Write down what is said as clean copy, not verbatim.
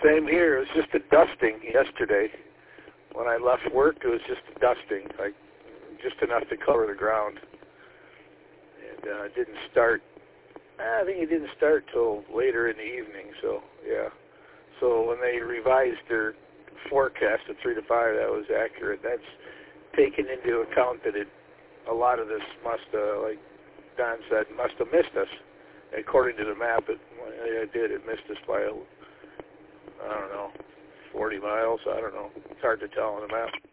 Same here. It was just a dusting yesterday. When I left work, it was just a dusting, like just enough to cover the ground. And it didn't start. I think it didn't start till later in the evening. So yeah. So when they revised their forecast of 3 to 5, that was accurate. That's taken into account that a lot of this must, like Don said, must have missed us. According to the map, it missed us by, I don't know, 40 miles. I don't know. It's hard to tell on the map.